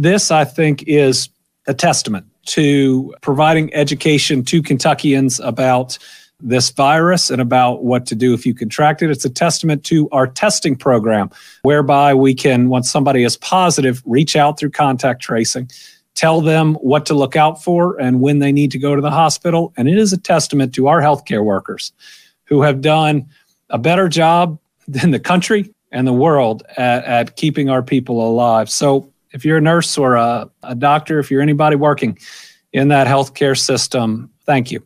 this, I think, is a testament to providing education to Kentuckians about this virus and about what to do if you contract it. It's a testament to our testing program, whereby we can, once somebody is positive, reach out through contact tracing, tell them what to look out for and when they need to go to the hospital. And it is a testament to our healthcare workers who have done a better job than the country and the world at keeping our people alive. So if you're a nurse or a doctor, if you're anybody working in that healthcare system, thank you.